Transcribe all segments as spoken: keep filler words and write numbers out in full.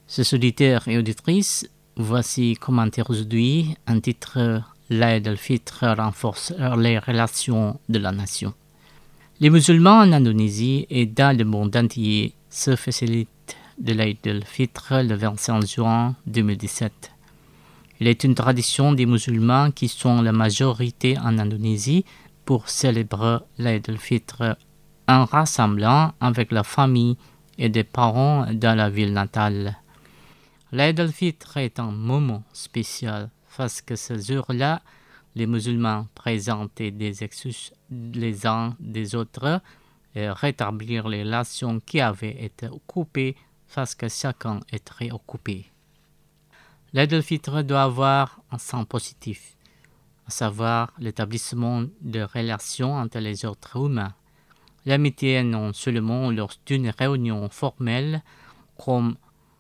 Chers auditeurs et auditrices, voici commentaire aujourd'hui un titre « L'Aïd al-Fitr renforce les relations de la nation ». Les musulmans en Indonésie et dans le monde entier se félicitent de l'Aïd al-Fitr le vingt-cinq juin deux mille dix-sept. Il est une tradition des musulmans qui sont la majorité en Indonésie pour célébrer l'Aïd al-Fitr en rassemblant avec la famille et des parents dans la ville natale. L'Aïd al-Fitr est un moment spécial parce que ce jour-là, les musulmans présentent des excuses les uns des autres et rétablir les relations qui avaient été coupées parce que chacun est très occupé. L'Aïd al-Fitr doit avoir un sens positif, à savoir l'établissement de relations entre les autres humains. L'amitié non seulement lors d'une réunion formelle comme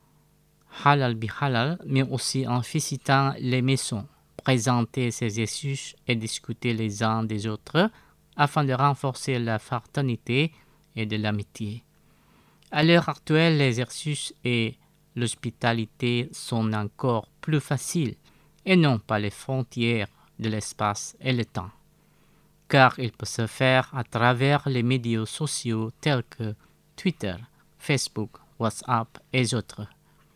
halal bi halal, mais aussi en visitant les maisons, présenter ses excuses et discuter les uns des autres afin de renforcer la fraternité et de l'amitié. À l'heure actuelle, les excuses et l'hospitalité sont encore plus faciles et non pas les frontières de l'espace et le temps, car il peut se faire à travers les médias sociaux tels que Twitter, Facebook, WhatsApp et autres.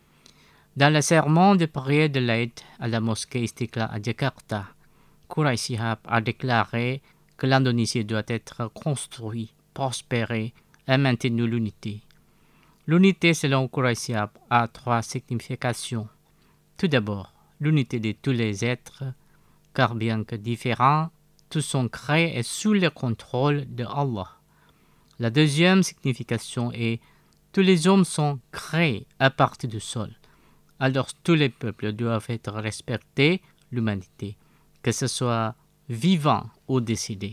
Dans le sermon de prière de l'Aïd à la mosquée Istiqlal à Jakarta, Quraish Shihab a déclaré que l'Indonésie doit être construite, prospérer et maintenir l'unité. L'unité, selon Quraish Shihab, a trois significations. Tout d'abord, l'unité de tous les êtres, car bien que différents, tous sont créés et sous le contrôle de Allah. La deuxième signification est tous les hommes sont créés à partir du sol. Alors tous les peuples doivent être respectés, l'humanité, que ce soit vivant ou décédé.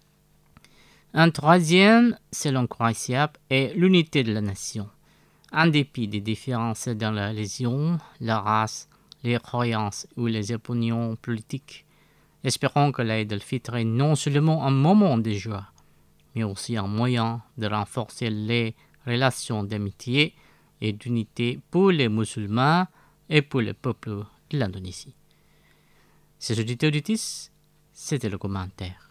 Un troisième, selon Quraish Shihab, est l'unité de la nation. En dépit des différences dans la religion, la race, les croyances ou les opinions politiques, espérons que l'Aïd al-Fitr est non seulement un moment de joie, mais aussi un moyen de renforcer les relations d'amitié et d'unité pour les musulmans et pour le peuple de l'Indonésie. Chers auditeurs, c'était le commentaire.